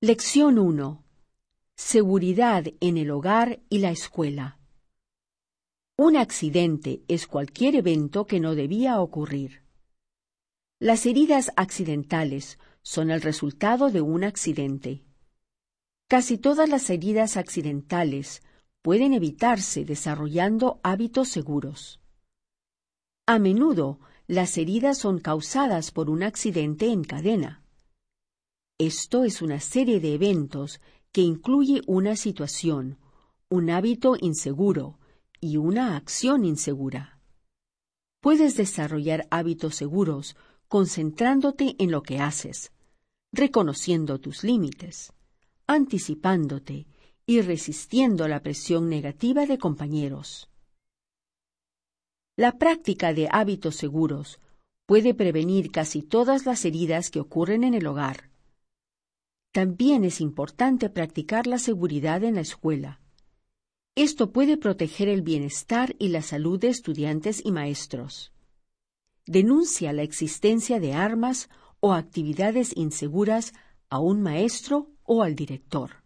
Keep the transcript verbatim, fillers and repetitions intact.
Lección uno. Seguridad en el hogar y la escuela. Un accidente es cualquier evento que no debía ocurrir. Las heridas accidentales son el resultado de un accidente. Casi todas las heridas accidentales pueden evitarse desarrollando hábitos seguros. A menudo, las heridas son causadas por un accidente en cadena. Esto es una serie de eventos que incluye una situación, un hábito inseguro y una acción insegura. Puedes desarrollar hábitos seguros concentrándote en lo que haces, reconociendo tus límites, anticipándote y resistiendo la presión negativa de compañeros. La práctica de hábitos seguros puede prevenir casi todas las heridas que ocurren en el hogar. También es importante practicar la seguridad en la escuela. Esto puede proteger el bienestar y la salud de estudiantes y maestros. Denuncia la existencia de armas o actividades inseguras a un maestro o al director.